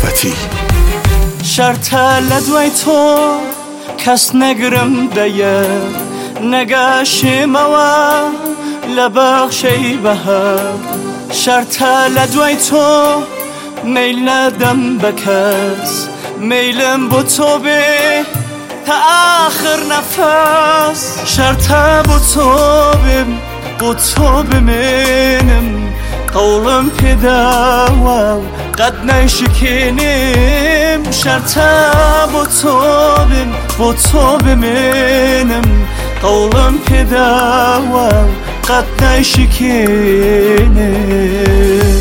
رأفتی شرطە لە دوای تۆ کەس نەگرم دەیە نەگەشیمەوە لە بەخشەی بەهار شرطە لە دوای تۆ میل نەدەم بە کەس میلم بۆ تۆ بێ تا آخر نەفەس شرطە بۆ تۆ بێم بۆ تۆ بمێنم قەوڵم پێداوە و قەت نەیشکێنم شرطە بۆ تۆ بێم بۆ تۆ بمێنم قەوڵم پێداوە و قەت نەیشکێنم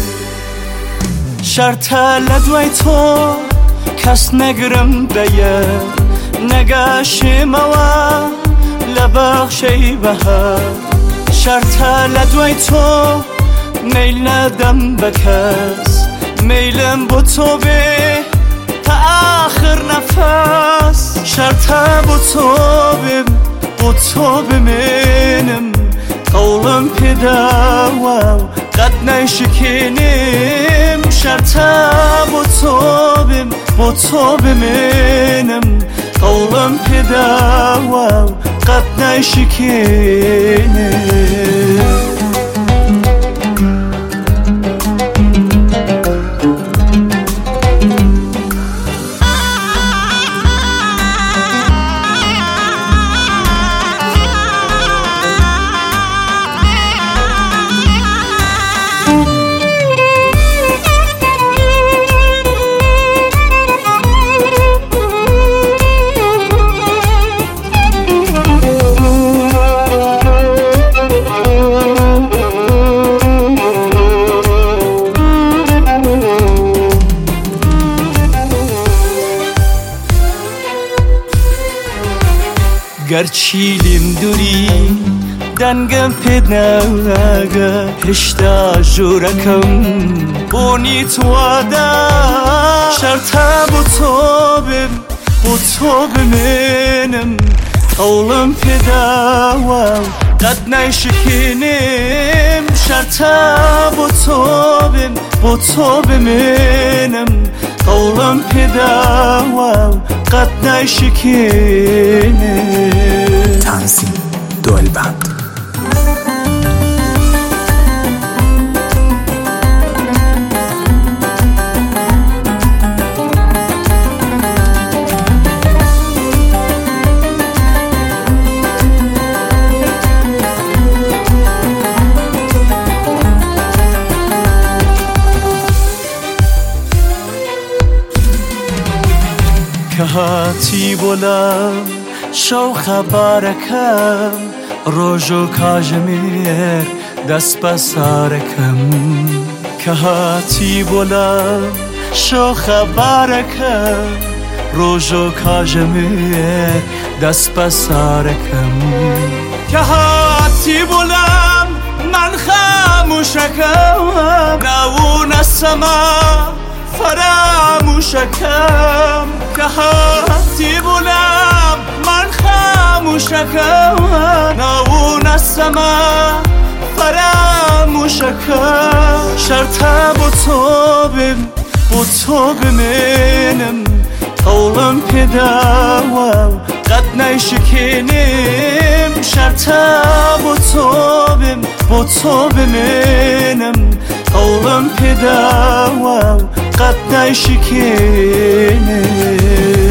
شرطە لە دوای تۆ کەس نەگرم دەیە نەگەشیمەوە لە بەخشەی بەهار شرطە لە دوای تۆ میل نەدەم بە کەس میلم بۆ تۆ بێ تا آخر نەفەس شرطە بۆ تۆ بێم بۆ تۆ بمێنم قەوڵم پێداوە و قەت نەیشکێنم شرطە بۆ تۆ بێم بۆ تۆ بمێنم قەوڵم پێداوە و قەت نەیشکێنم گەرچیلیم دووری دەنگم پێت ناگە هێشتا ژوورەکەم بۆنی تۆدا شرطە بۆ تۆ بێم بۆ تۆ بمێنم قەوڵم پێداوە و قەت نەیشکێنم شرطە بۆ تۆ بێم بۆ تۆ بمێنم قەوڵم پێداوە و قەت نەیشکێنم تنظیم دولبند کە هاتی بۆلام شەو خەبارەکەم ڕۆژ و کاژەمێر دەست بە سارەکەم کە هاتی بۆلام شەو خەبارەکەم ڕۆژ و کاژەمێر دەست بە سارەکەم کە هاتی بۆلام من خاموشەکەم ناوونە سەما فراموشەکەم کە هاتی بۆلام من خاموشەکەم ناوونە سەما فراموشەکەم شرطە بۆ تۆ بێم بۆ تۆ بمێنم قەوڵم پێداوە و قەت نەیشکێنم شرطە بۆ تۆ بێم بۆ تۆ بمێنم قەوڵم پێداوە و قەت نەیشکێنم